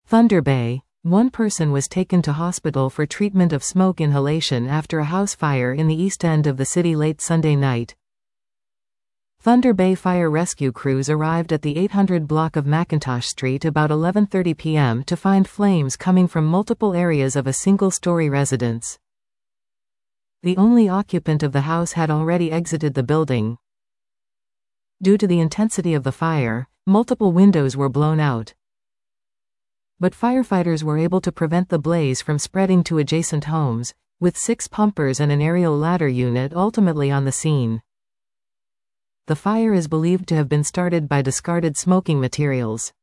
Thunder Bay. One person was taken to hospital for treatment of smoke inhalation after a house fire in the east end of the city late Sunday night. Thunder Bay fire rescue crews arrived at the 800 block of McIntosh Street about 11:30 p.m. to find flames coming from multiple areas of a single-story residence. The only occupant of the house had already exited the building. Due to the intensity of the fire, multiple windows were blown out. But firefighters were able to prevent the blaze from spreading to adjacent homes, with 6 pumpers and an aerial ladder unit ultimately on the scene. The fire is believed to have been started by discarded smoking materials.